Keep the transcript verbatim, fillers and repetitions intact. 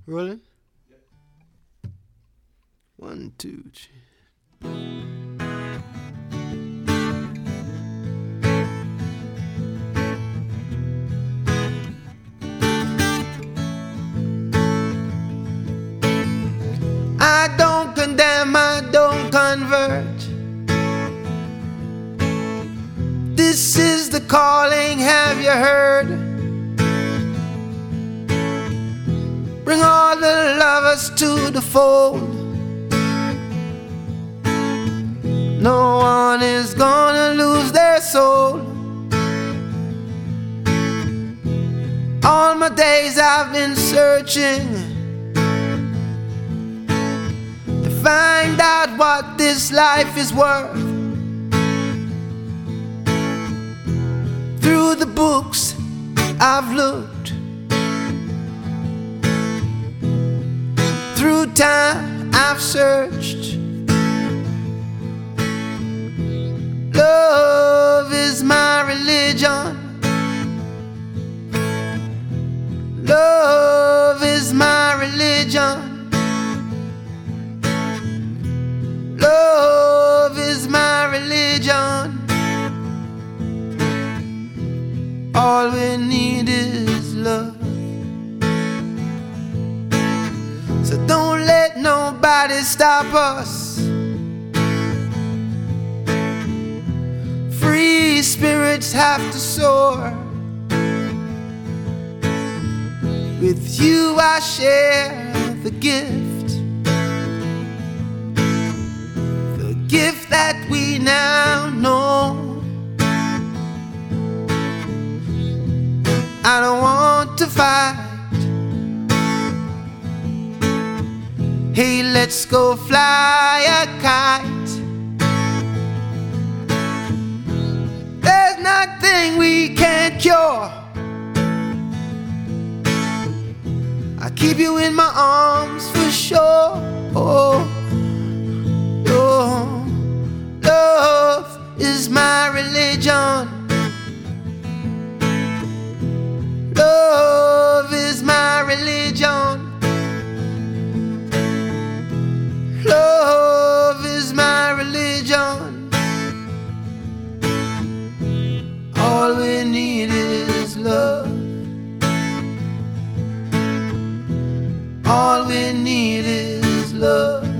Rolling? One, two, three. I don't condemn, I don't convert. This is the calling, have you heard? Bring all the lovers to the fold. No one is gonna lose their soul. All my days I've been searching to find out what this life is worth. Through the books I've looked, through time I've searched. Love is my religion. Love is my religion. Love is my religion. All we need is love. So don't let nobody stop us. Free spirits have to soar. With you I share the gift, the gift that we now know. I don't want to fight. Hey, let's go fly a kite. There's nothing we can't cure. I keep you in my arms for sure. Oh, oh, love is my religion. Love is my religion. Love is my religion. All we need is love. All we need is love.